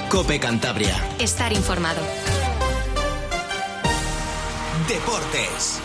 COPE Cantabria. Estar informado. Deportes.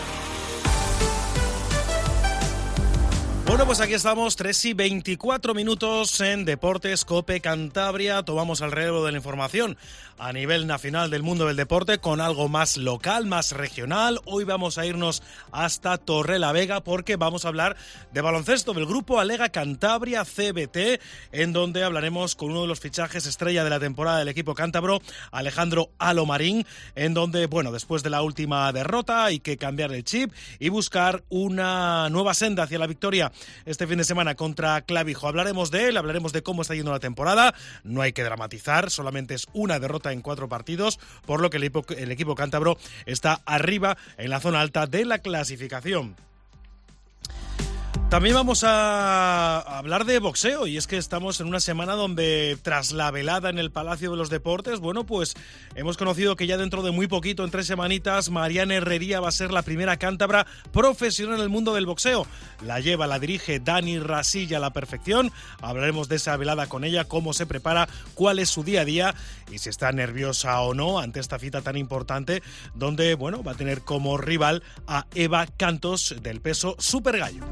Bueno, pues aquí estamos, 3:24 en Deportes COPE Cantabria. Tomamos el relevo de la información a nivel nacional del mundo del deporte con algo más local, más regional. Hoy vamos a irnos hasta Torrelavega porque vamos a hablar de baloncesto del grupo Alega Cantabria CBT, en donde hablaremos con uno de los fichajes estrella de la temporada del equipo cántabro, Alejandro Alomarín, en donde, bueno, después de la última derrota hay que cambiar el chip y buscar una nueva senda hacia la victoria este fin de semana contra Clavijo. Hablaremos de él, hablaremos de cómo está yendo la temporada. No hay que dramatizar, solamente es una derrota en 4 partidos, por lo que el equipo cántabro está arriba en la zona alta de la clasificación. También vamos a hablar de boxeo, y es que estamos en una semana donde, tras la velada en el Palacio de los Deportes, bueno, pues hemos conocido que ya dentro de muy poquito, en 3 semanitas, Mariana Herrería va a ser la primera cántabra profesional en el mundo del boxeo. La dirige Dani Rasilla a la perfección. Hablaremos de esa velada con ella, cómo se prepara, cuál es su día a día y si está nerviosa o no ante esta cita tan importante, donde, bueno, va a tener como rival a Eva Cantos del peso Super Gallo.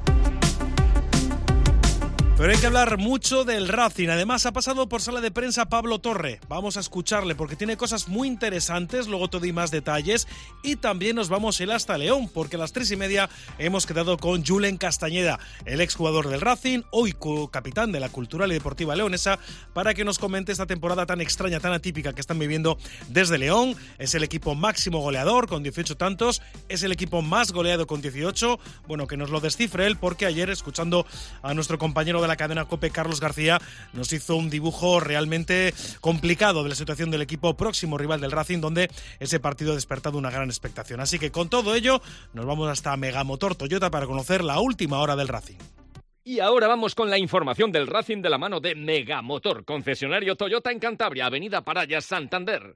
Pero hay que hablar mucho del Racing. Además, ha pasado por sala de prensa Pablo Torre. Vamos a escucharle porque tiene cosas muy interesantes. Luego te doy más detalles. Y también nos vamos a ir hasta León, porque a las 3:30 hemos quedado con Julen Castañeda, el exjugador del Racing, hoy capitán de la Cultural y Deportiva Leonesa, para que nos comente esta temporada tan extraña, tan atípica que están viviendo desde León. Es el equipo máximo goleador con 18 tantos. Es el equipo más goleado con 18. Bueno, que nos lo descifre él, porque ayer, escuchando a nuestro compañero de la cadena COPE, Carlos García, nos hizo un dibujo realmente complicado de la situación del equipo próximo rival del Racing, donde ese partido ha despertado una gran expectación. Así que con todo ello nos vamos hasta Megamotor Toyota para conocer la última hora del Racing. Y ahora vamos con la información del Racing de la mano de Megamotor, concesionario Toyota en Cantabria, Avenida Parayas, Santander.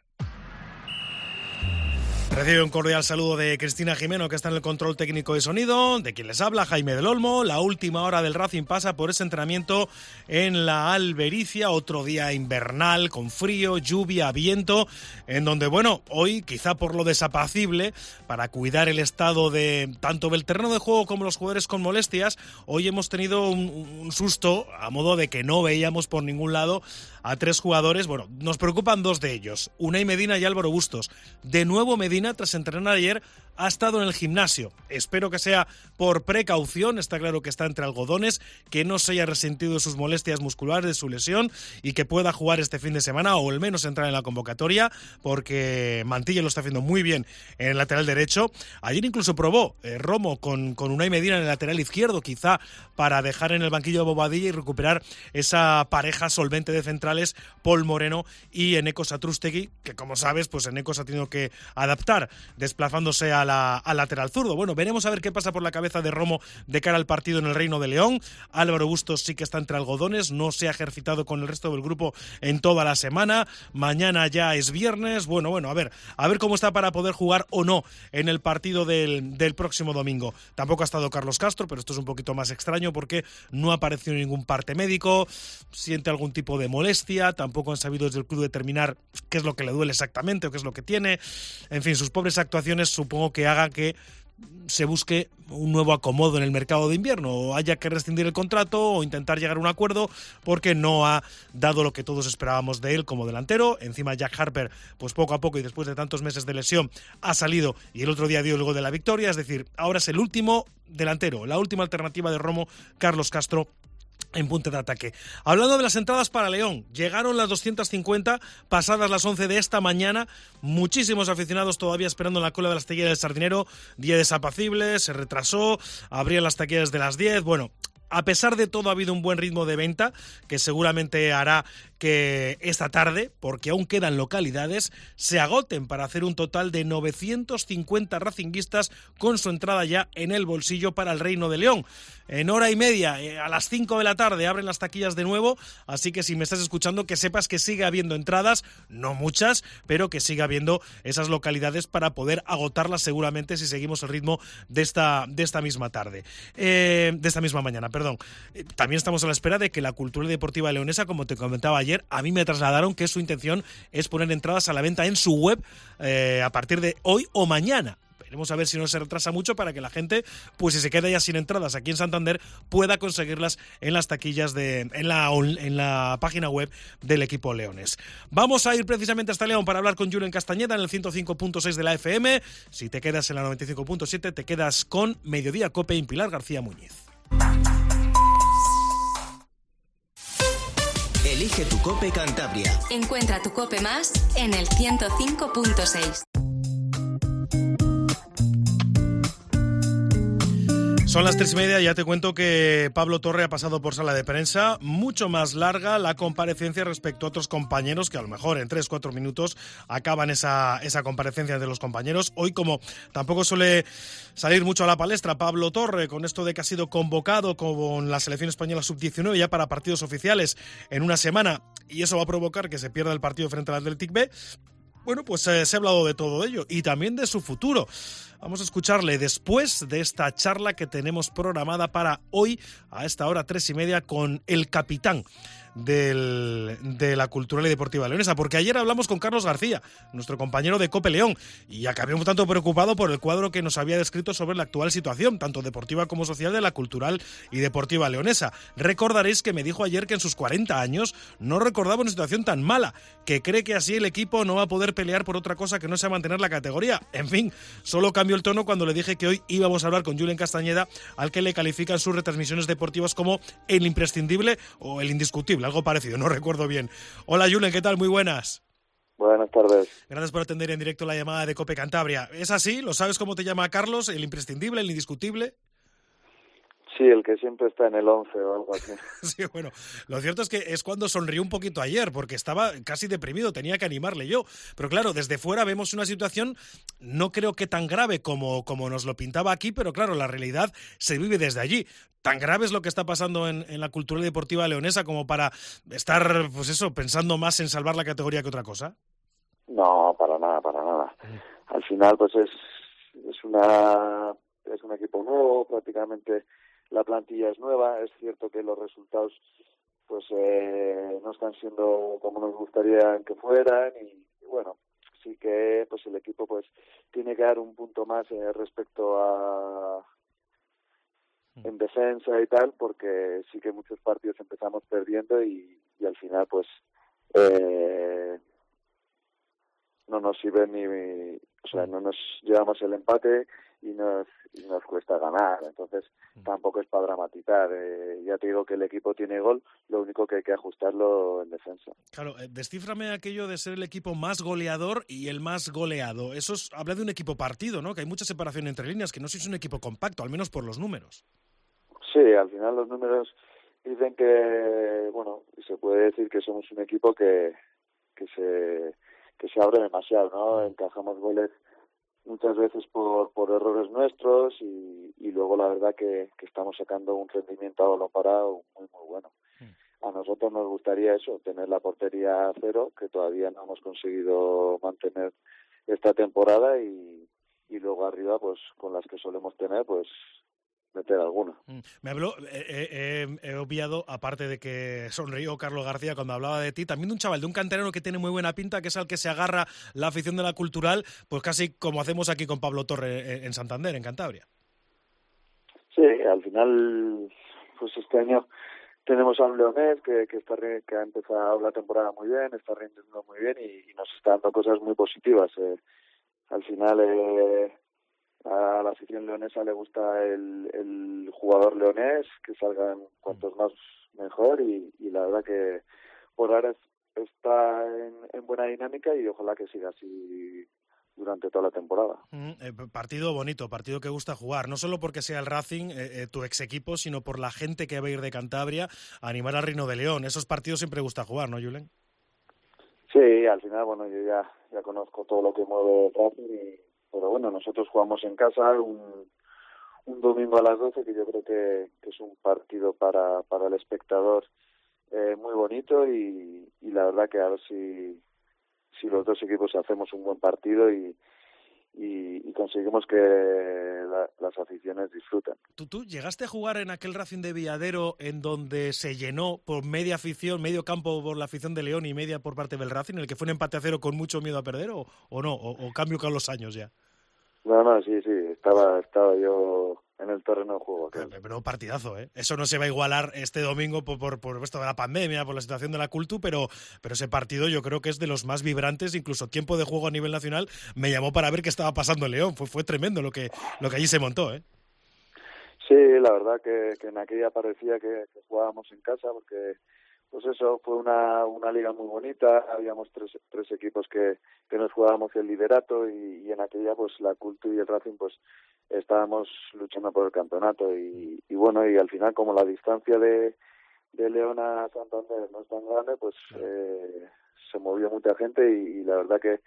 Recibe un cordial saludo de Cristina Jimeno, que está en el control técnico de sonido, de quien les habla, Jaime del Olmo. La última hora del Racing pasa por ese entrenamiento en la Albericia, otro día invernal, con frío, lluvia, viento, en donde, bueno, hoy, quizá por lo desapacible, para cuidar el estado de tanto del terreno de juego como los jugadores con molestias, hoy hemos tenido un susto, a modo de que no veíamos por ningún lado a 3 jugadores. Bueno, nos preocupan 2 de ellos, Unai Medina y Álvaro Bustos. De nuevo Medina, tras entrenar ayer, ha estado en el gimnasio. Espero que sea por precaución, está claro que está entre algodones, que no se haya resentido de sus molestias musculares, de su lesión, y que pueda jugar este fin de semana, o al menos entrar en la convocatoria, porque Mantilla lo está haciendo muy bien en el lateral derecho. Ayer incluso probó Romo con Unai Medina en el lateral izquierdo, quizá para dejar en el banquillo de Bobadilla y recuperar esa pareja solvente de centrales, Paul Moreno y Eneko Satrústegui, que, como sabes, pues Eneko se ha tenido que adaptar desplazándose al lateral zurdo. Bueno, veremos a ver qué pasa por la cabeza de Romo de cara al partido en el Reino de León. Álvaro Bustos sí que está entre algodones, no se ha ejercitado con el resto del grupo en toda la semana. Mañana ya es viernes. Bueno, a ver cómo está para poder jugar o no en el partido del próximo domingo. Tampoco ha estado Carlos Castro, pero esto es un poquito más extraño porque no ha aparecido ningún parte médico, siente algún tipo de molestia, tampoco han sabido desde el club determinar qué es lo que le duele exactamente o qué es lo que tiene. En fin, sus pobres actuaciones supongo que hagan que se busque un nuevo acomodo en el mercado de invierno, o haya que rescindir el contrato o intentar llegar a un acuerdo, porque no ha dado lo que todos esperábamos de él como delantero. Encima Jack Harper, pues poco a poco y después de tantos meses de lesión, ha salido y el otro día dio el gol de la victoria. Es decir, ahora es el último delantero, la última alternativa de Romo, Carlos Castro, en punta de ataque. Hablando de las entradas para León, llegaron las 250 pasadas las 11 de esta mañana. Muchísimos aficionados todavía esperando en la cola de las taquillas del Sardinero. Día desapacible, se retrasó, abrían las taquillas de las 10. Bueno, a pesar de todo ha habido un buen ritmo de venta que seguramente hará que esta tarde, porque aún quedan localidades, se agoten para hacer un total de 950 racinguistas con su entrada ya en el bolsillo para el Reino de León. En hora y media, a las 5 de la tarde, abren las taquillas de nuevo, así que si me estás escuchando, que sepas que sigue habiendo entradas, no muchas, pero que sigue habiendo esas localidades para poder agotarlas seguramente si seguimos el ritmo de esta misma tarde, de esta misma mañana, perdón. También estamos a la espera de que la Cultural y Deportiva Leonesa, como te comentaba ayer, a mí me trasladaron que su intención es poner entradas a la venta en su web a partir de hoy o mañana. Veremos a ver si no se retrasa mucho para que la gente, pues si se queda ya sin entradas aquí en Santander, pueda conseguirlas en las taquillas en la página web del equipo leonés. Vamos a ir precisamente hasta León para hablar con Julen Castañeda en el 105.6 de la FM. Si te quedas en la 95.7, te quedas con Mediodía Cope y Pilar García Muñiz. Elige tu Cope Cantabria. Encuentra tu Cope más en el 105.6. Son las 3:30, ya te cuento que Pablo Torre ha pasado por sala de prensa, mucho más larga la comparecencia respecto a otros compañeros que a lo mejor en 3-4 minutos acaban esa comparecencia de los compañeros. Hoy, como tampoco suele salir mucho a la palestra Pablo Torre con esto de que ha sido convocado con la selección española sub-19 ya para partidos oficiales en una semana y eso va a provocar que se pierda el partido frente al Athletic B, bueno, pues se ha hablado de todo ello y también de su futuro. Vamos a escucharle después de esta charla que tenemos programada para hoy a esta hora 3:30 con el capitán de la Cultural y Deportiva Leonesa, porque ayer hablamos con Carlos García, nuestro compañero de Cope León, y acabé un tanto preocupado por el cuadro que nos había descrito sobre la actual situación, tanto deportiva como social, de la Cultural y Deportiva Leonesa. Recordaréis que me dijo ayer que en sus 40 años no recordaba una situación tan mala, que cree que así el equipo no va a poder pelear por otra cosa que no sea mantener la categoría. En fin, solo cambió el tono cuando le dije que hoy íbamos a hablar con Julen Castañeda, al que le califican sus retransmisiones deportivas como el imprescindible o el indiscutible, algo parecido, no recuerdo bien. Hola Julen, ¿qué tal? Muy buenas. Buenas tardes. Gracias por atender en directo la llamada de Cope Cantabria. ¿Es así? ¿Lo sabes cómo te llama Carlos? ¿El imprescindible, el indiscutible? Sí, el que siempre está en el 11 o algo así. Sí, bueno, lo cierto es que es cuando sonrió un poquito ayer, porque estaba casi deprimido, tenía que animarle yo. Pero claro, desde fuera vemos una situación, no creo que tan grave como nos lo pintaba aquí, pero claro, la realidad se vive desde allí. ¿Tan grave es lo que está pasando en la Cultural y Deportiva Leonesa como para estar, pues eso, pensando más en salvar la categoría que otra cosa? No, para nada, para nada. Al final, pues es un equipo nuevo, prácticamente la plantilla es nueva. Es cierto que los resultados pues no están siendo como nos gustaría que fueran y bueno, sí que pues el equipo pues tiene que dar un punto más respecto a en defensa y tal, porque sí que muchos partidos empezamos perdiendo y al final pues no nos sirve no nos llevamos el empate y nos cuesta ganar, entonces tampoco es para dramatizar. Ya te digo que el equipo tiene gol, lo único que hay que ajustarlo en defensa. Claro, descíframe aquello de ser el equipo más goleador y el más goleado. Eso habla de un equipo partido, ¿no? Que hay mucha separación entre líneas, que no sois un equipo compacto, al menos por los números. Sí, al final los números dicen que, bueno, se puede decir que somos un equipo que se abre demasiado, ¿no? Encajamos goles muchas veces por errores nuestros y luego la verdad que estamos sacando un rendimiento a balón parado muy muy bueno. A nosotros nos gustaría eso, tener la portería a cero, que todavía no hemos conseguido mantener esta temporada y luego arriba pues con las que solemos tener pues meter alguna. Me habló, he obviado, aparte de que sonrió Carlos García cuando hablaba de ti, también de un chaval, de un canterano que tiene muy buena pinta, que es al que se agarra la afición de la Cultural, pues casi como hacemos aquí con Pablo Torre en Santander, en Cantabria. Sí, al final, pues este año tenemos a un leonés que ha empezado la temporada muy bien, está rindiendo muy bien y nos está dando cosas muy positivas. Al final a la afición leonesa le gusta el jugador leonés, que salgan cuantos más mejor y la verdad que por ahora está en buena dinámica y ojalá que siga así durante toda la temporada. Partido bonito, partido que gusta jugar, no solo porque sea el Racing, tu ex equipo, sino por la gente que va a ir de Cantabria a animar al Reino de León. Esos partidos siempre gusta jugar, ¿no, Julen? Sí, al final, bueno, yo ya conozco todo lo que mueve el Racing pero bueno, nosotros jugamos en casa un domingo a las 12, que yo creo que es un partido para el espectador muy bonito y la verdad que a ver si los dos equipos hacemos un buen partido y y conseguimos que las aficiones disfruten. ¿Tú llegaste a jugar en aquel Racing de Villadero en donde se llenó por media afición, medio campo por la afición de León y media por parte del Racing, en el que fue un empate a 0 con mucho miedo a perder o no? ¿O cambio con los años ya? No, sí, estaba yo en el terreno de juego. Pero partidazo, ¿eh? Eso no se va a igualar este domingo por esto de la pandemia, por la situación de la Cultu, pero ese partido yo creo que es de los más vibrantes, incluso tiempo de juego a nivel nacional me llamó para ver qué estaba pasando en León. Fue tremendo lo que allí se montó, ¿eh? Sí, la verdad que en aquella parecía que jugábamos en casa, porque pues eso, fue una liga muy bonita, habíamos tres equipos que nos jugábamos el liderato y en aquella pues la Cultu y el Racing pues estábamos luchando por el campeonato y bueno, y al final como la distancia de León a Santander no es tan grande, pues se movió mucha gente y la verdad que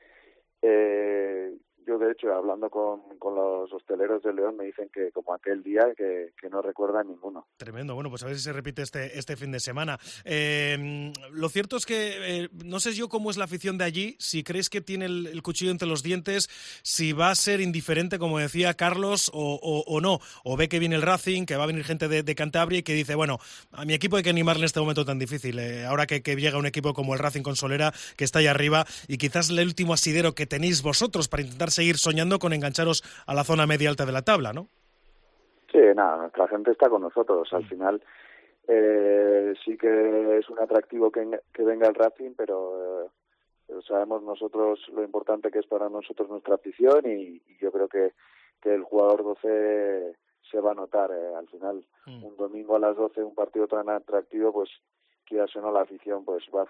yo de hecho hablando con los hosteleros de León me dicen que como aquel día que no recuerdan ninguno. Tremendo, bueno, pues a ver si se repite este fin de semana. Lo cierto es que no sé yo cómo es la afición de allí, si crees que tiene el cuchillo entre los dientes, si va a ser indiferente, como decía Carlos, o no, o ve que viene el Racing, que va a venir gente de Cantabria y que dice, bueno, a mi equipo hay que animarle en este momento tan difícil, ahora que llega un equipo como el Racing con Solera, que está ahí arriba, y quizás el último asidero que tenéis vosotros para intentar seguir soñando con engancharos a la zona media alta de la tabla, ¿no? Sí, nada, nuestra gente está con nosotros. Al final sí que es un atractivo que venga el Racing, pero sabemos nosotros lo importante que es para nosotros nuestra afición y yo creo que el jugador 12 se va a notar. Al final, un domingo a las 12, un partido tan atractivo, pues quizás o no la afición pues va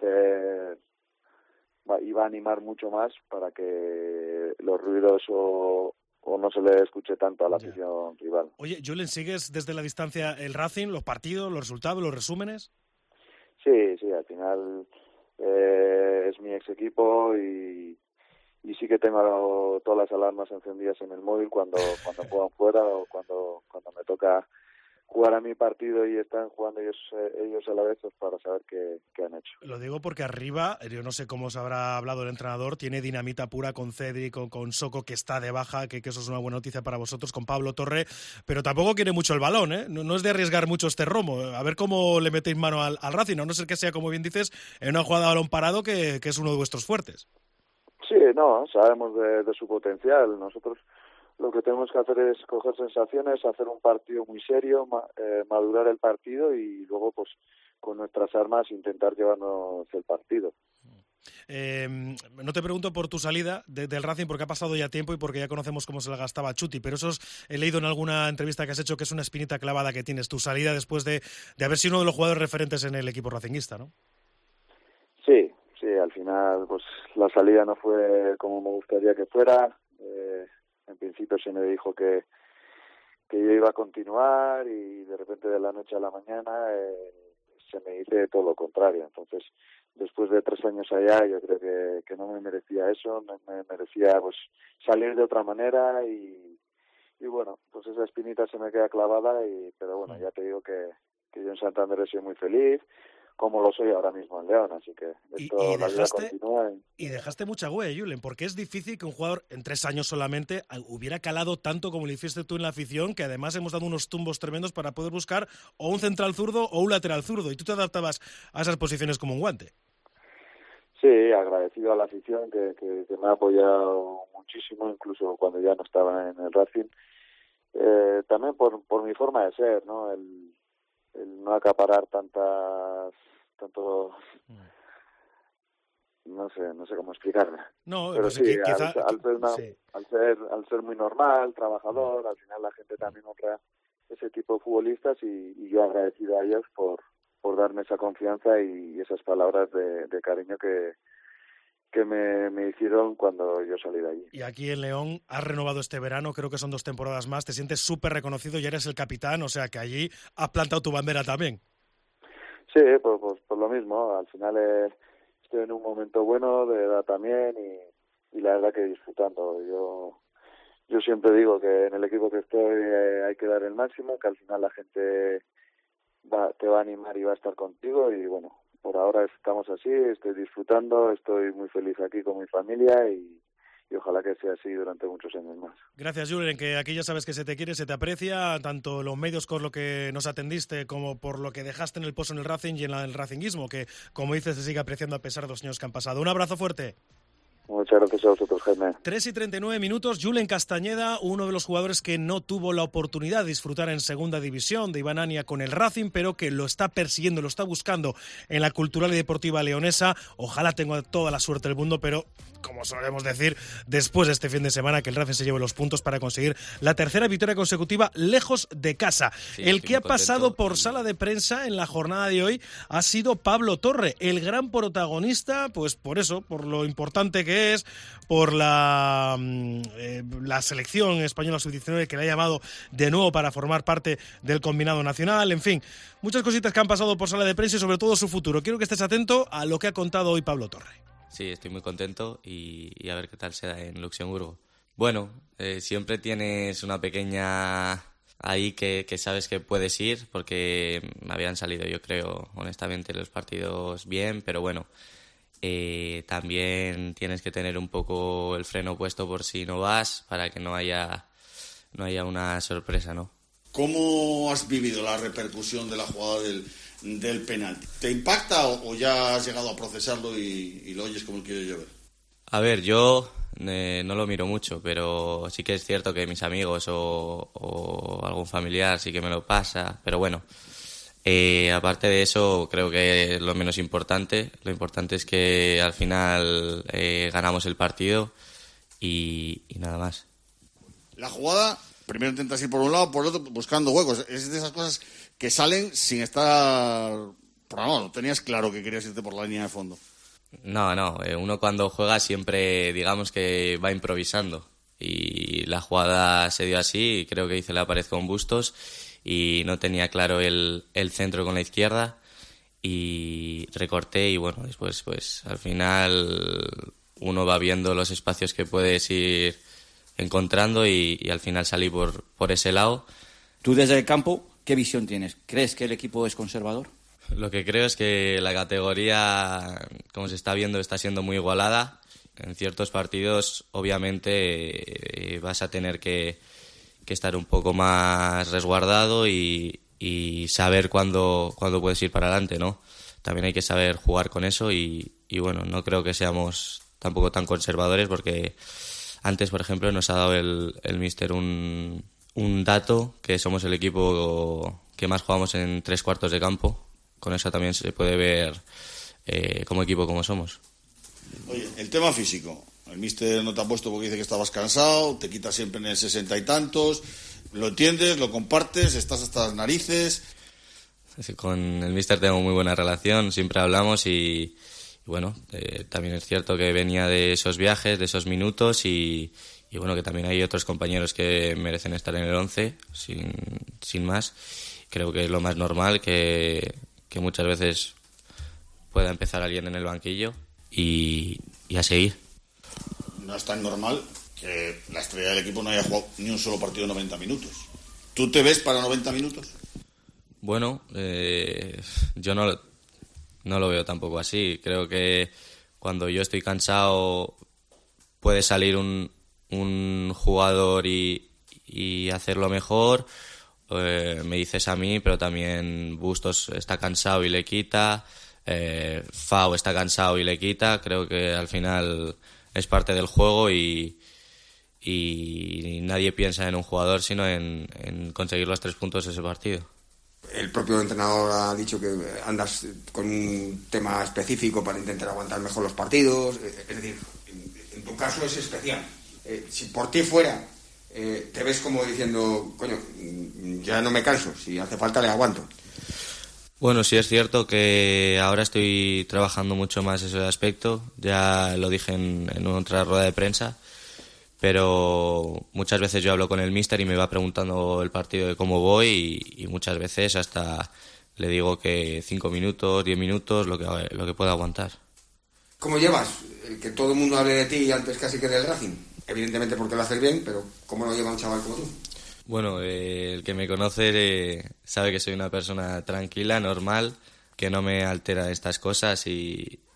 a animar mucho más para que los ruidos o no se le escuche tanto a la afición rival. Oye, Julen, ¿sigues desde la distancia el Racing, los partidos, los resultados, los resúmenes? Sí, al final es mi ex equipo y sí que tengo todas las alarmas encendidas en el móvil cuando juegan fuera o cuando me toca jugar a mi partido y están jugando ellos a la vez pues para saber qué han hecho. Lo digo porque arriba, yo no sé cómo os habrá hablado el entrenador, tiene dinamita pura con Cedric, con Soko que está de baja, que eso es una buena noticia para vosotros, con Pablo Torre, pero tampoco quiere mucho el balón, ¿eh? No es de arriesgar mucho este romo, a ver cómo le metéis mano al Racing, a no ser que sea, como bien dices, en una jugada de balón parado que es uno de vuestros fuertes. Sí, no, sabemos de su potencial, nosotros lo que tenemos que hacer es coger sensaciones, hacer un partido muy serio, madurar el partido y luego pues con nuestras armas intentar llevarnos el partido. No te pregunto por tu salida del Racing porque ha pasado ya tiempo y porque ya conocemos cómo se la gastaba Chuti, pero eso he leído en alguna entrevista que has hecho que es una espinita clavada que tienes, tu salida después de haber sido uno de los jugadores referentes en el equipo racinguista, ¿no? Sí, al final pues la salida no fue como me gustaría que fuera. En principio se me dijo que yo iba a continuar y de repente de la noche a la mañana se me dice todo lo contrario. Entonces, después de 3 años allá, yo creo que no me merecía eso, me merecía pues salir de otra manera y bueno, pues esa espinita se me queda clavada pero bueno, ya te digo que yo en Santander he sido muy feliz, como lo soy ahora mismo en León, así que esto la vida continúa. Y dejaste mucha huella, Julen, porque es difícil que un jugador en 3 años solamente hubiera calado tanto como lo hiciste tú en la afición, que además hemos dado unos tumbos tremendos para poder buscar o un central zurdo o un lateral zurdo, y tú te adaptabas a esas posiciones como un guante. Sí, agradecido a la afición que me ha apoyado muchísimo, incluso cuando ya no estaba en el Racing. También por mi forma de ser, ¿no? El no acaparar tanto no sé cómo explicarme. No, pero pues sí, quizá, al ser muy normal, trabajador, al final la gente también honra ese tipo de futbolistas y yo agradecido a ellos por darme esa confianza y esas palabras de cariño que me hicieron cuando yo salí de allí. Y aquí en León has renovado este verano, creo que son 2 temporadas más, te sientes súper reconocido y eres el capitán, o sea que allí has plantado tu bandera también. Sí, pues por lo mismo, al final estoy en un momento bueno de edad también y la verdad que disfrutando. Yo siempre digo que en el equipo que estoy hay que dar el máximo, que al final la gente te va a animar y va a estar contigo y bueno, por ahora estamos así, estoy disfrutando, estoy muy feliz aquí con mi familia y ojalá que sea así durante muchos años más. Gracias, Julen, que aquí ya sabes que se te quiere, se te aprecia, tanto los medios con lo que nos atendiste como por lo que dejaste en el pozo en el Racing y en el racinguismo, que, como dices, se sigue apreciando a pesar de los años que han pasado. Un abrazo fuerte. Muchas gracias a vosotros, Jaime. 3:39, Julen Castañeda, uno de los jugadores que no tuvo la oportunidad de disfrutar en segunda división de Iván Ania con el Racing, pero que lo está persiguiendo, lo está buscando en la Cultural y Deportiva Leonesa. Ojalá tenga toda la suerte del mundo, pero como solemos decir, después de este fin de semana que el Racing se lleve los puntos para conseguir la tercera victoria consecutiva lejos de casa. Sí, el que ha pasado por sala de prensa en la jornada de hoy ha sido Pablo Torre, el gran protagonista, pues por eso, por lo importante que es, por la selección española sub-19 que le ha llamado de nuevo para formar parte del combinado nacional, en fin, muchas cositas que han pasado por sala de prensa y sobre todo su futuro. Quiero que estés atento a lo que ha contado hoy Pablo Torre. Sí, estoy muy contento y a ver qué tal se da en Luxemburgo. Bueno, siempre tienes una pequeña ahí que sabes que puedes ir, porque me habían salido, yo creo, honestamente, los partidos bien, pero bueno, también tienes que tener un poco el freno puesto por si no vas, para que no haya una sorpresa, ¿no? ¿Cómo has vivido la repercusión de la jugada del penalti? ¿Te impacta o ya has llegado a procesarlo y lo oyes como el quiero llover? A ver, yo no lo miro mucho, pero sí que es cierto que mis amigos o algún familiar sí que me lo pasa, pero bueno, aparte de eso creo que es lo menos importante. Lo importante es que al final ganamos el partido y nada más. La jugada, primero intentas ir por un lado, por el otro, buscando huecos. Es de esas cosas que salen sin estar programado. Tenías claro que querías irte por la línea de fondo. No, uno cuando juega siempre, digamos que va improvisando. Y la jugada se dio así, y creo que hice la pared con Bustos y no tenía claro el centro con la izquierda y recorté y bueno, después pues al final uno va viendo los espacios que puedes ir encontrando y al final salí por ese lado. Tú desde el campo, ¿qué visión tienes? ¿Crees que el equipo es conservador? Lo que creo es que la categoría, como se está viendo, está siendo muy igualada. En ciertos partidos, obviamente, vas a tener que estar un poco más resguardado y saber cuándo puedes ir para adelante, ¿no? También hay que saber jugar con eso y bueno, no creo que seamos tampoco tan conservadores, porque antes, por ejemplo, nos ha dado el míster un dato, que somos el equipo que más jugamos en 3/4 de campo. Con eso también se puede ver como equipo como somos. Oye, el tema físico. El míster no te ha puesto porque dice que estabas cansado, te quita siempre en el 60 y tantos. ¿Lo entiendes? ¿Lo compartes? ¿Estás hasta las narices? Con el míster tengo muy buena relación, siempre hablamos y bueno, también es cierto que venía de esos viajes, de esos minutos y bueno, que también hay otros compañeros que merecen estar en el 11, sin más. Creo que es lo más normal que muchas veces pueda empezar alguien en el banquillo y a seguir. No es tan normal que la estrella del equipo no haya jugado ni un solo partido de 90 minutos. ¿Tú te ves para 90 minutos? Bueno, yo no lo veo tampoco así. Creo que cuando yo estoy cansado puede salir un jugador y hacerlo mejor. Me dices a mí, pero también Bustos está cansado y le quita. Fau está cansado y le quita. Creo que al final es parte del juego y nadie piensa en un jugador sino en conseguir los 3 puntos de ese partido. El propio entrenador ha dicho que andas con un tema específico para intentar aguantar mejor los partidos. Es decir, en tu caso es especial. Si por ti fuera, te ves como diciendo, coño, ya no me canso, si hace falta le aguanto. Bueno, sí es cierto que ahora estoy trabajando mucho más ese aspecto. Ya lo dije en otra rueda de prensa. Pero muchas veces yo hablo con el míster y me va preguntando el partido de cómo voy y muchas veces hasta le digo que 5 minutos, 10 minutos, lo que pueda aguantar. ¿Cómo llevas el que todo el mundo hable de ti antes casi que del Racing? Evidentemente porque lo haces bien, pero ¿cómo lo lleva un chaval como tú? Bueno, el que me conoce sabe que soy una persona tranquila, normal, que no me altera estas cosas y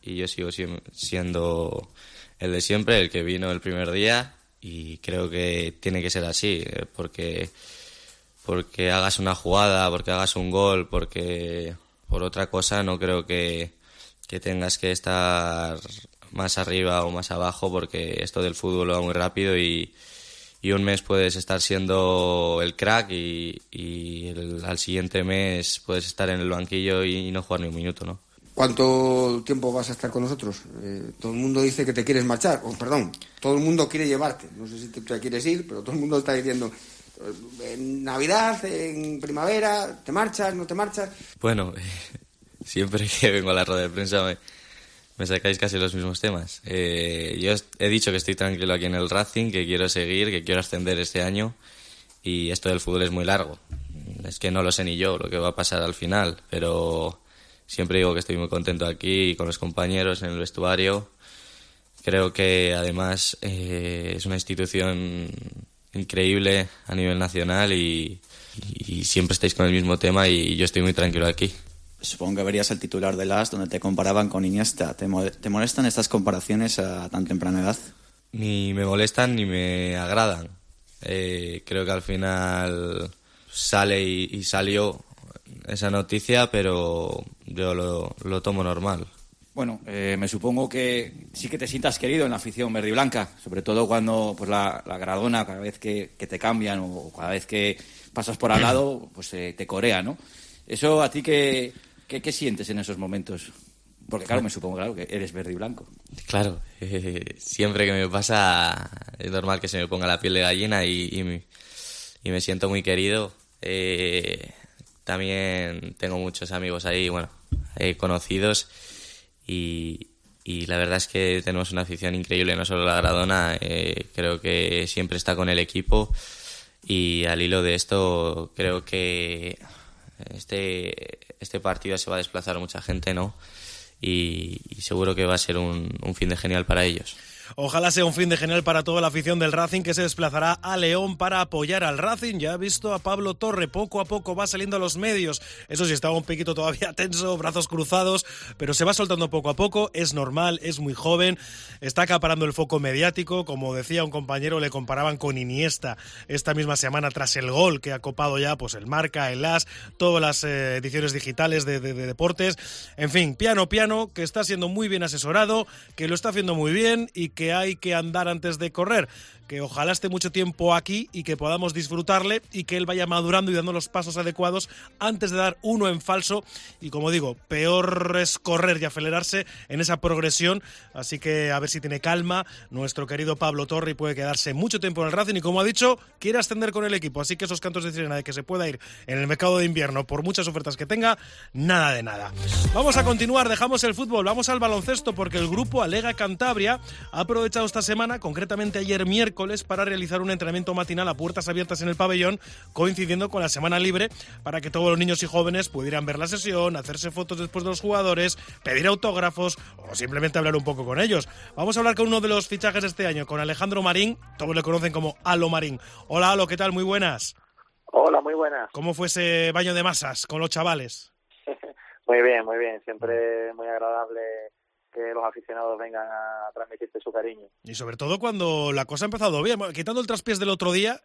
yo sigo siendo el de siempre, el que vino el primer día, y creo que tiene que ser así, porque hagas una jugada, porque hagas un gol, porque por otra cosa no creo que tengas que estar más arriba o más abajo, porque esto del fútbol va muy rápido y un mes puedes estar siendo el crack y al siguiente mes puedes estar en el banquillo y no jugar ni un minuto, ¿no? ¿Cuánto tiempo vas a estar con nosotros? Todo el mundo dice que te quieres marchar, todo el mundo quiere llevarte. No sé si te quieres ir, pero todo el mundo está diciendo en Navidad, en primavera, ¿te marchas, no te marchas? Bueno, siempre que vengo a la rueda de prensa me sacáis casi los mismos temas. Yo he dicho que estoy tranquilo aquí en el Racing, que quiero seguir, que quiero ascender este año, y esto del fútbol es muy largo. Es que no lo sé ni yo lo que va a pasar al final, pero siempre digo que estoy muy contento aquí con los compañeros en el vestuario. Creo que además es una institución increíble a nivel nacional y siempre estáis con el mismo tema y yo estoy muy tranquilo aquí. Supongo que verías el titular de AS donde te comparaban con Iniesta. ¿Te molestan estas comparaciones a tan temprana edad? Ni me molestan ni me agradan. Creo que al final sale y salió esa noticia, pero yo lo tomo normal. Bueno, me supongo que sí que te sientas querido en la afición verde y blanca, sobre todo cuando pues la Gradona, cada vez que te cambian o cada vez que pasas por al lado, pues te corea, ¿no? Eso a ti ¿Qué sientes en esos momentos? Porque claro, me supongo que eres verde y blanco. Claro, siempre que me pasa es normal que se me ponga la piel de gallina y me siento muy querido. También tengo muchos amigos ahí, conocidos, y la verdad es que tenemos una afición increíble, no solo la Gradona, creo que siempre está con el equipo, y al hilo de esto creo que este partido se va a desplazar mucha gente, ¿no? Y seguro que va a ser un fin de genial para ellos. Ojalá sea un fin de genial para toda la afición del Racing, que se desplazará a León para apoyar al Racing. Ya ha visto a Pablo Torre, poco a poco va saliendo a los medios. Eso sí, estaba un poquito todavía tenso, brazos cruzados, pero se va soltando poco a poco. Es normal, es muy joven, está acaparando el foco mediático. Como decía un compañero, le comparaban con Iniesta esta misma semana tras el gol que ha copado ya pues el Marca, el AS, todas las ediciones digitales de deportes. En fin, piano, que está siendo muy bien asesorado, que lo está haciendo muy bien y que hay que andar antes de correr, que ojalá esté mucho tiempo aquí y que podamos disfrutarle y que él vaya madurando y dando los pasos adecuados antes de dar uno en falso, y como digo, peor es correr y acelerarse en esa progresión, así que a ver si tiene calma nuestro querido Pablo Torre y puede quedarse mucho tiempo en el Racing, y como ha dicho, quiere ascender con el equipo, así que esos cantos de sirena de que se pueda ir en el mercado de invierno por muchas ofertas que tenga, nada de nada. Vamos a continuar, dejamos el fútbol, vamos al baloncesto, porque el grupo Alega Cantabria ha aprovechado esta semana, concretamente ayer miércoles, para realizar un entrenamiento matinal a puertas abiertas en el pabellón, coincidiendo con la semana libre, para que todos los niños y jóvenes pudieran ver la sesión, hacerse fotos después de los jugadores, pedir autógrafos o simplemente hablar un poco con ellos. Vamos a hablar con uno de los fichajes de este año, con Alejandro Marín, todos le conocen como Alo Marín. Hola Alo, ¿qué tal? Muy buenas. Hola, muy buenas. ¿Cómo fue ese baño de masas con los chavales? Muy bien, siempre muy agradable que los aficionados vengan a transmitirte su cariño. Y sobre todo cuando la cosa ha empezado bien. Bueno, quitando el traspiés del otro día,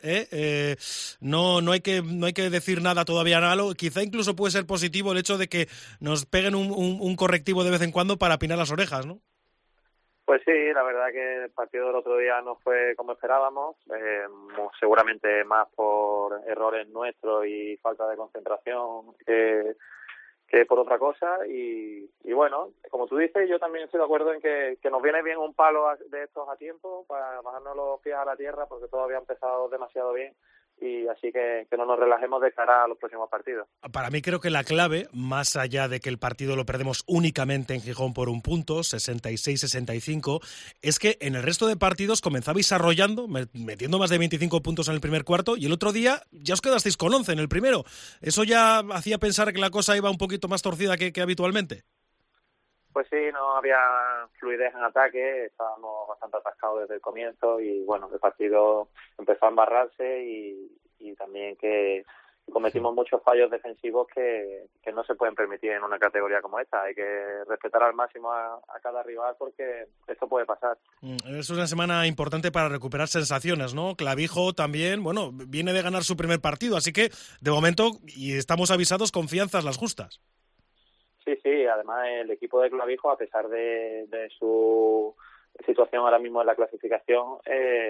no hay que decir nada todavía a Alo. Quizá incluso puede ser positivo el hecho de que nos peguen un correctivo de vez en cuando para apinar las orejas, ¿no? Pues sí, la verdad que el partido del otro día no fue como esperábamos, seguramente más por errores nuestros y falta de concentración que por otra cosa, y bueno, como tú dices, yo también estoy de acuerdo en que nos viene bien un palo de estos a tiempo para bajarnos los pies a la tierra, porque todo había empezado demasiado bien, y así que no nos relajemos de cara a los próximos partidos. Para mí creo que la clave, más allá de que el partido lo perdemos únicamente en Gijón por un punto, 66-65, es que en el resto de partidos comenzabais arrollando, metiendo más de 25 puntos en el primer cuarto, y el otro día ya os quedasteis con 11 en el primero. ¿Eso ya hacía pensar que la cosa iba un poquito más torcida que habitualmente? Pues sí, no había fluidez en ataque, estábamos bastante atascados desde el comienzo, y bueno, el partido empezó a embarrarse, y también que cometimos muchos fallos defensivos que no se pueden permitir en una categoría como esta. Hay que respetar al máximo a cada rival porque esto puede pasar. Es una semana importante para recuperar sensaciones, ¿no? Clavijo también, bueno, viene de ganar su primer partido, así que de momento, y estamos avisados, confianzas las justas. Sí, además el equipo de Clavijo, a pesar de su situación ahora mismo en la clasificación,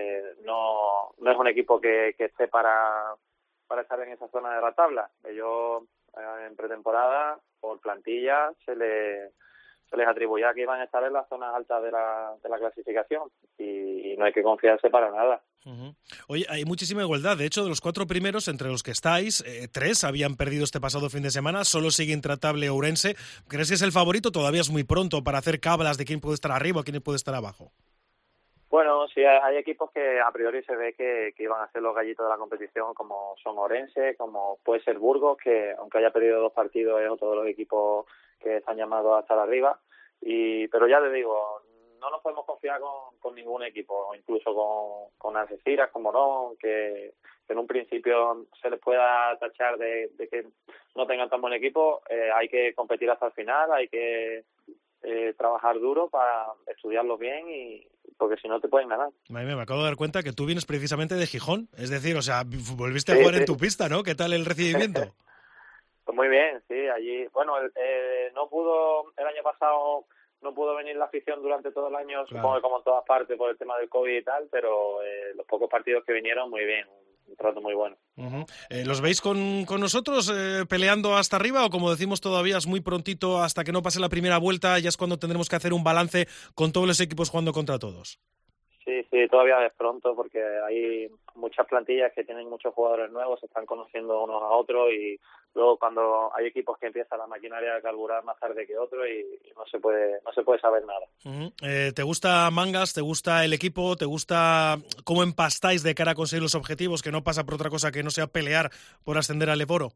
no es un equipo que esté para estar en esa zona de la tabla. Ellos en pretemporada, por plantilla, se les atribuía que iban a estar en las zonas altas de la clasificación y no hay que confiarse para nada. Uh-huh. Oye, hay muchísima igualdad. De hecho, de los 4 primeros, entre los que estáis, 3 habían perdido este pasado fin de semana. Solo sigue intratable Ourense. ¿Crees que es el favorito? Todavía es muy pronto para hacer cábalas de quién puede estar arriba o quién puede estar abajo. Bueno, sí, hay equipos que a priori se ve que iban a ser los gallitos de la competición, como son Ourense, como puede ser Burgos, que aunque haya perdido 2 partidos es otro de los equipos que están llamados a estar arriba. Pero ya te digo, no nos podemos confiar con ningún equipo, incluso con Algeciras, con Morón, que en un principio se les pueda tachar de que no tengan tan buen equipo. Hay que competir hasta el final, hay que trabajar duro para estudiarlo bien porque si no te pueden ganar. Me acabo de dar cuenta que tú vienes precisamente de Gijón, es decir, o sea, volviste a jugar en tu pista, ¿no? ¿Qué tal el recibimiento? Pues muy bien, sí, allí, bueno, no pudo, el año pasado no pudo venir la afición durante todo el año, claro. Supongo que como en todas partes por el tema del COVID y tal, pero los pocos partidos que vinieron, muy bien, un trato muy bueno. Uh-huh. ¿Los veis con nosotros peleando hasta arriba o, como decimos, todavía es muy prontito, hasta que no pase la primera vuelta, ya es cuando tendremos que hacer un balance con todos los equipos jugando contra todos? Sí, todavía es pronto porque hay muchas plantillas que tienen muchos jugadores nuevos, se están conociendo unos a otros y luego cuando hay equipos que empieza la maquinaria a carburar más tarde que otros y no se puede saber nada. Uh-huh. ¿Te gusta Mangas? ¿Te gusta el equipo? ¿Te gusta cómo empastáis de cara a conseguir los objetivos, que no pasa por otra cosa que no sea pelear por ascender al Leboro?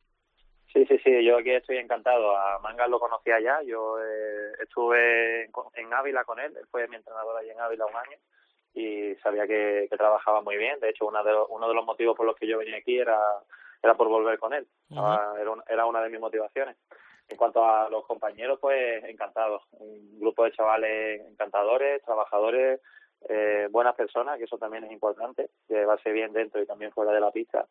Sí, yo aquí estoy encantado. A Mangas lo conocía ya, yo estuve en Ávila con él fue mi entrenador allí en Ávila un año y sabía que trabajaba muy bien. De hecho, uno de los motivos por los que yo venía aquí era por volver con él. Uh-huh. Era una de mis motivaciones. En cuanto a los compañeros, pues encantados. Un grupo de chavales encantadores, trabajadores, buenas personas, que eso también es importante, llevarse bien dentro y también fuera de la pista.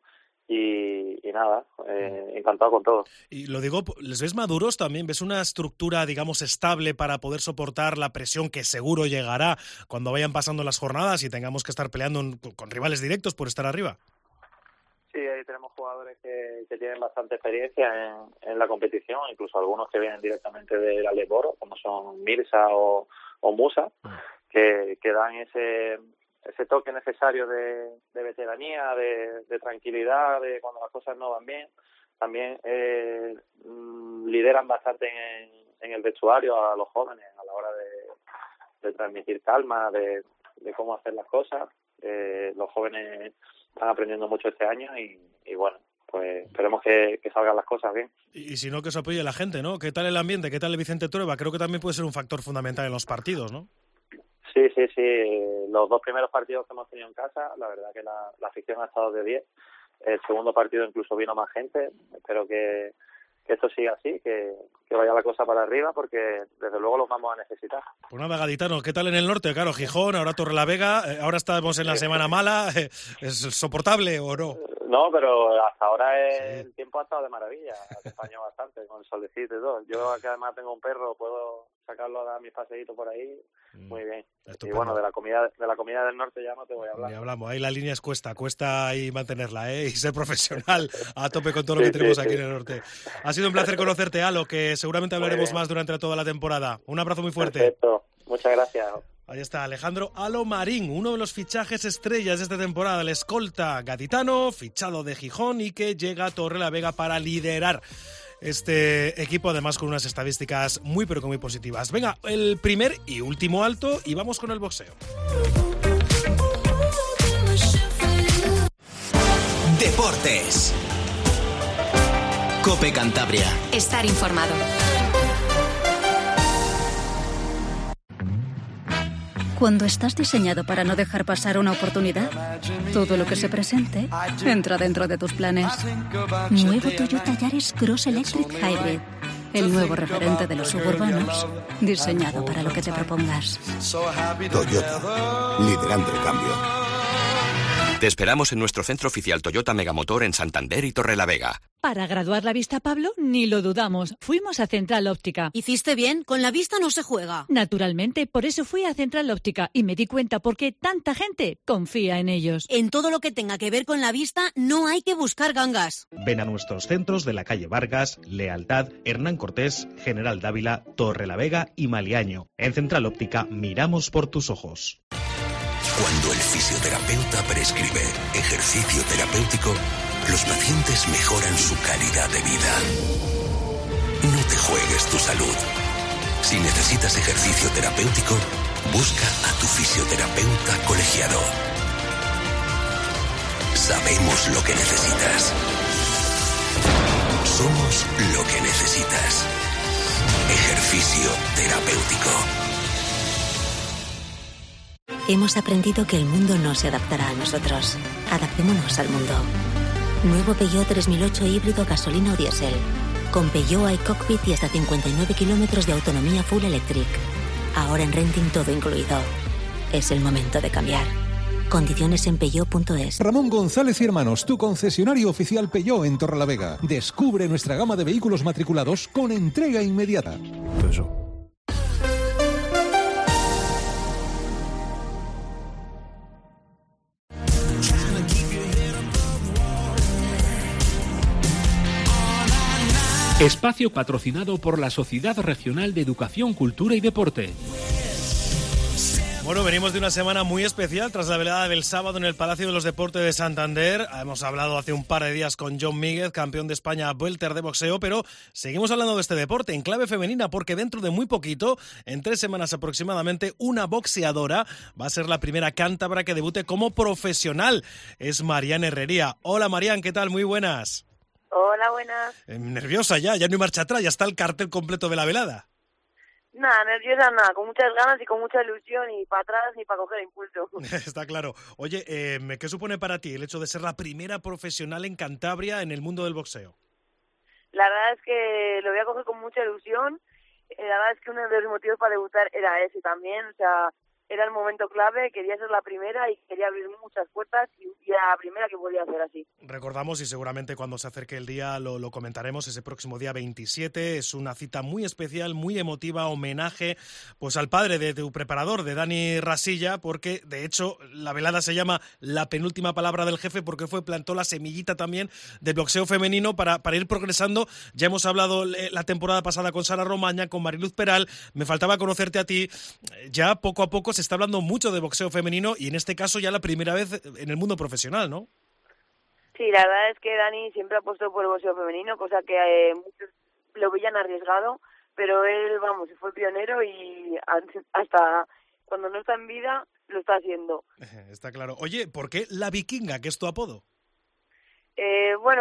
Y nada, encantado con todo. Y lo digo, ¿les ves maduros también? ¿Ves una estructura, digamos, estable para poder soportar la presión que seguro llegará cuando vayan pasando las jornadas y tengamos que estar peleando con rivales directos por estar arriba? Sí, ahí tenemos jugadores que tienen bastante experiencia en la competición, incluso algunos que vienen directamente del Leboro, como son Mirza o Musa, que dan ese toque necesario de veteranía, de tranquilidad, de cuando las cosas no van bien. También lideran bastante en el vestuario a los jóvenes a la hora de transmitir calma, de cómo hacer las cosas. Los jóvenes están aprendiendo mucho este año y bueno, pues esperemos que salgan las cosas bien. Y si no, que os apoye la gente, ¿no? ¿Qué tal el ambiente? ¿Qué tal el Vicente Trueba? Creo que también puede ser un factor fundamental en los partidos, ¿no? Sí. Los 2 primeros partidos que hemos tenido en casa, la verdad que la afición ha estado de 10. El segundo partido incluso vino más gente. Espero que esto siga así, que vaya la cosa para arriba, porque desde luego los vamos a necesitar. Pues nada, gaditano, ¿qué tal en el norte? Claro, Gijón, ahora Torrelavega, ahora estamos en la semana mala. ¿Es soportable o no? No, pero hasta ahora el tiempo ha estado de maravilla, ha acompañado bastante con el solecito y todo. Yo aquí además tengo un perro, puedo sacarlo a dar mis paseitos por ahí, muy bien. Estupendo. Y bueno, de la comida del norte ya no te voy a hablar. Ni hablamos, ahí la línea es cuesta ahí mantenerla, y ser profesional a tope con todo lo que tenemos aquí en el norte. Ha sido un placer conocerte, Alo, que seguramente hablaremos más durante toda la temporada. Un abrazo muy fuerte. Perfecto, muchas gracias. Ahí está Alejandro Alo Marín, uno de los fichajes estrellas de esta temporada, el escolta gaditano, fichado de Gijón y que llega a Torrelavega para liderar este equipo, además con unas estadísticas muy pero que muy positivas. Venga, el primer y último alto y vamos con el boxeo. Deportes. COPE Cantabria. Estar informado. Cuando estás diseñado para no dejar pasar una oportunidad, todo lo que se presente entra dentro de tus planes. Nuevo Toyota Yaris Cross Electric Hybrid. El nuevo referente de los suburbanos, diseñado para lo que te propongas. Toyota, liderando el cambio. Te esperamos en nuestro centro oficial Toyota Megamotor en Santander y Torrelavega. Para graduar la vista, Pablo, ni lo dudamos. Fuimos a Central Óptica. ¿Hiciste bien? Con la vista no se juega. Naturalmente, por eso fui a Central Óptica y me di cuenta por qué tanta gente confía en ellos. En todo lo que tenga que ver con la vista, no hay que buscar gangas. Ven a nuestros centros de la calle Vargas, Lealtad, Hernán Cortés, General Dávila, Torrelavega y Maliaño. En Central Óptica miramos por tus ojos. Cuando el fisioterapeuta prescribe ejercicio terapéutico, los pacientes mejoran su calidad de vida. No te juegues tu salud. Si necesitas ejercicio terapéutico, busca a tu fisioterapeuta colegiado. Sabemos lo que necesitas. Somos lo que necesitas. Ejercicio terapéutico. Hemos aprendido que el mundo no se adaptará a nosotros. Adaptémonos al mundo. Nuevo Peugeot 3008 híbrido gasolina o diésel. Con Peugeot iCockpit y hasta 59 kilómetros de autonomía full electric. Ahora en renting todo incluido. Es el momento de cambiar. Condiciones en Peugeot.es. Ramón González y Hermanos, tu concesionario oficial Peugeot en Torrelavega. Descubre nuestra gama de vehículos matriculados con entrega inmediata. Eso. Espacio patrocinado por la Sociedad Regional de Educación, Cultura y Deporte. Bueno, venimos de una semana muy especial tras la velada del sábado en el Palacio de los Deportes de Santander. Hemos hablado hace un par de días con John Míguez, campeón de España welter de boxeo, pero seguimos hablando de este deporte en clave femenina porque dentro de muy poquito, en 3 semanas aproximadamente, una boxeadora va a ser la primera cántabra que debute como profesional. Es Marian Herrería. Hola Marian, ¿qué tal? Muy buenas. Hola, buenas. Nerviosa ya no hay marcha atrás, ya está el cartel completo de la velada. Nada, nerviosa nada, con muchas ganas y con mucha ilusión y para atrás ni para coger impulso. Está claro. Oye, ¿qué supone para ti el hecho de ser la primera profesional en Cantabria en el mundo del boxeo? La verdad es que lo voy a coger con mucha ilusión. La verdad es que uno de los motivos para debutar era ese también, o sea, era el momento clave, quería ser la primera y quería abrir muchas puertas y la primera que podía hacer así. Recordamos, y seguramente cuando se acerque el día lo comentaremos, ese próximo día 27, es una cita muy especial, muy emotiva, homenaje pues al padre de tu preparador, de Dani Rasilla, porque de hecho la velada se llama La penúltima palabra del jefe porque plantó la semillita también del boxeo femenino para ir progresando. Ya hemos hablado la temporada pasada con Sara Romaña, con Mariluz Peral, me faltaba conocerte a ti. Ya poco a poco se está hablando mucho de boxeo femenino y en este caso ya la primera vez en el mundo profesional, ¿no? Sí, la verdad es que Dani siempre ha apostado por el boxeo femenino, cosa que muchos lo veían arriesgado, pero él, vamos, fue pionero y hasta cuando no está en vida lo está haciendo. Está claro. Oye, ¿por qué La Vikinga, que es tu apodo? Bueno,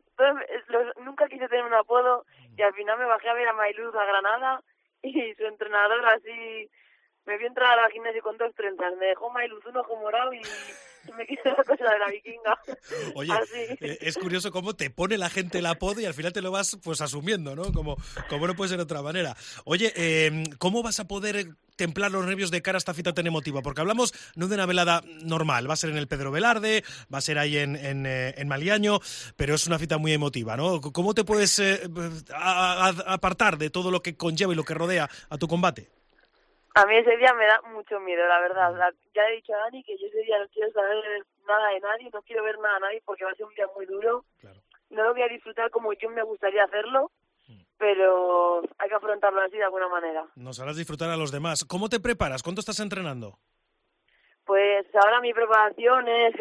nunca quise tener un apodo y al final me bajé a ver a Mailuz a Granada y su entrenador así me vio entrar a la gimnasia con 2 trenzas, me dejó Mailuz un ojo morado y me quise la cosa de La Vikinga. Oye, es curioso cómo te pone la gente el apodo y al final te lo vas pues asumiendo, ¿no? Como no puede ser de otra manera. Oye, ¿cómo vas a poder templar los nervios de cara a esta cita tan emotiva? Porque hablamos no de una velada normal, va a ser en el Pedro Velarde, va a ser ahí en Maliaño, pero es una cita muy emotiva, ¿no? ¿Cómo te puedes apartar de todo lo que conlleva y lo que rodea a tu combate? A mí ese día me da mucho miedo, la verdad. Ya le he dicho a Dani que yo ese día no quiero saber nada de nadie, no quiero ver nada a nadie porque va a ser un día muy duro. Claro. No lo voy a disfrutar como yo me gustaría hacerlo, pero hay que afrontarlo así de alguna manera. Nos harás disfrutar a los demás. ¿Cómo te preparas? ¿Cuánto estás entrenando? Pues ahora mi preparación es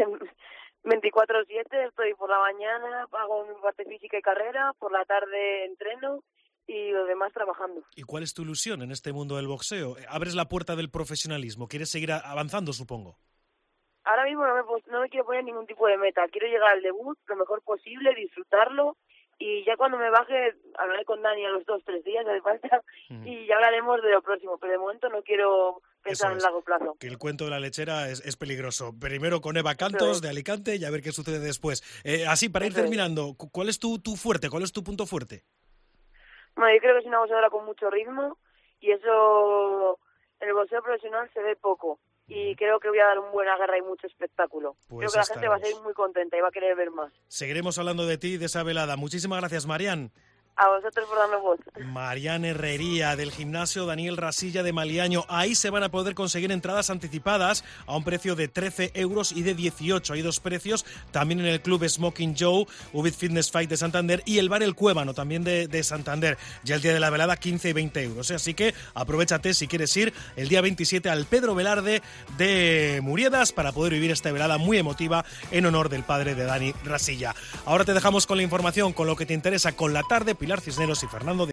24/7, estoy por la mañana, hago mi parte física y carrera, por la tarde entreno y lo demás trabajando. ¿Y cuál es tu ilusión en este mundo del boxeo? ¿Abres la puerta del profesionalismo? ¿Quieres seguir avanzando, supongo? Ahora mismo no me quiero poner ningún tipo de meta. Quiero llegar al debut lo mejor posible, disfrutarlo y ya cuando me baje hablaré con Dani a los 2-3 días, hace falta, y ya hablaremos de lo próximo. Pero de momento no quiero pensar en largo plazo. Que el cuento de la lechera es peligroso. Primero con Eva Cantos de Alicante y a ver qué sucede después. Así, para ir terminando, ¿cuál es tu fuerte? ¿Cuál es tu punto fuerte? Bueno, yo creo que es una boxeadora con mucho ritmo y eso en el boxeo profesional se ve poco. Y creo que voy a dar una buena guerra y mucho espectáculo. Pues creo que la gente va a ser muy contenta y va a querer ver más. Seguiremos hablando de ti y de esa velada. Muchísimas gracias, Marian. A vosotros por darnos voz. Marian Herrería, del gimnasio Daniel Rasilla de Maliaño. Ahí se van a poder conseguir entradas anticipadas a un precio de 13 euros y de 18. Hay 2 precios, también en el club Smoking Joe, Ubit Fitness Fight de Santander y el bar El Cuébano, también de Santander. Ya el día de la velada, 15 y 20 euros. Así que aprovéchate si quieres ir el día 27 al Pedro Velarde de Muriedas para poder vivir esta velada muy emotiva en honor del padre de Dani Rasilla. Ahora te dejamos con la información, con lo que te interesa, con la tarde. Pilar Cisneros y Fernando